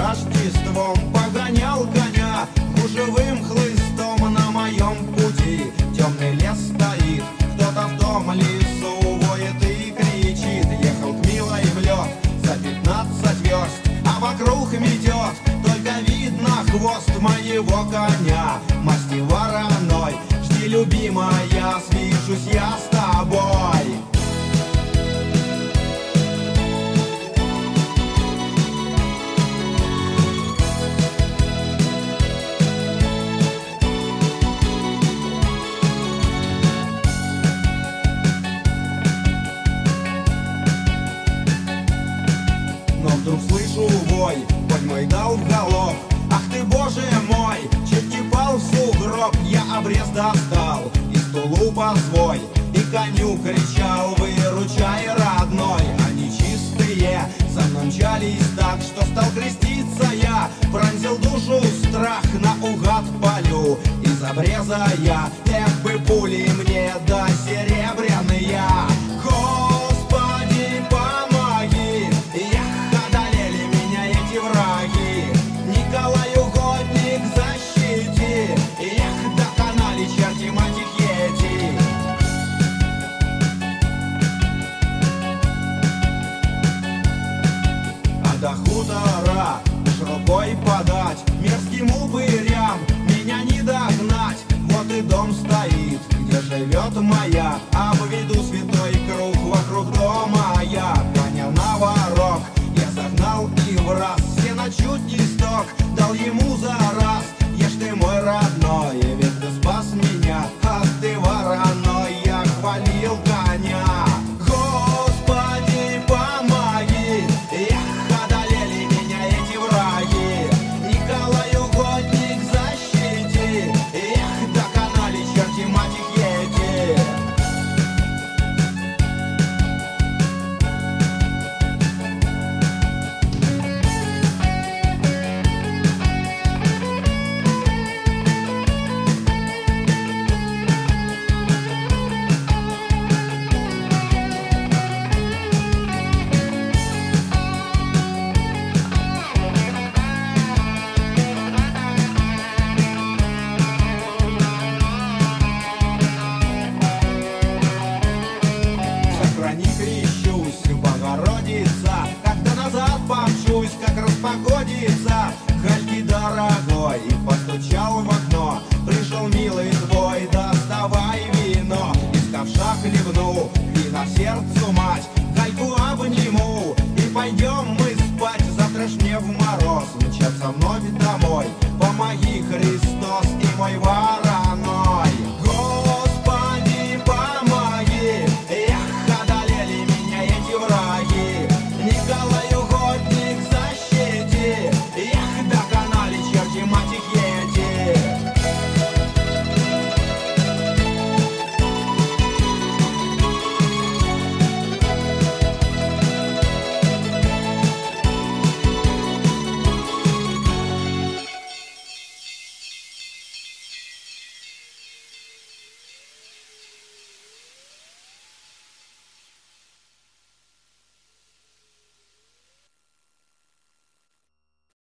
Рождеством погонял коня гужевым хлыстом на моем пути. Темный лес стоит, кто-то в том лесу воет и кричит. Ехал к милой в лед за 15 верст, а вокруг метет, только видно хвост моего коня. Масти вороной, жди, любимая, свяжусь я с тобой. Но вдруг слышу вой, конь мой дал в галоп. Ах ты, боже мой, чуть не пал в сугроб. Я обрез достал из тулупа свой и коню кричал: выручай, родной. Они чистые за мной мчались так, что стал креститься я. Пронзил душу страх, наугад палю из обреза я. Эх бы пули мне да серебряные. Господи, помоги, одолели меня эти враги. Николай угодник, защити, доконали черти мать их ети. А до хутора уж рукой подать мерзким упырям меня не догнать. Вот и дом стоит, где живет моя, обведу святой круг вокруг дома я. Коня на ворог я загнал и враз, сено чуть не сток дал ему за раз. Ешь ты, мой родной, ведь ты спас меня, а ты вороной. Я хвалил коня. Господи, помоги, одолели меня эти враги. Николай угодник, защити, доконали черти мать их ети. Сохрани, крещусь, Богородица, когда назад помчусь, как распогодится. Хальки, дорогой, постучал в окно, пришел милый твой, доставай вино. Из ковша хлебну, вина сердцу мать, Хальку обниму и пойдем мы спать. Завтра ж мне в мороз мчаться вновь домой. Помоги, Христос,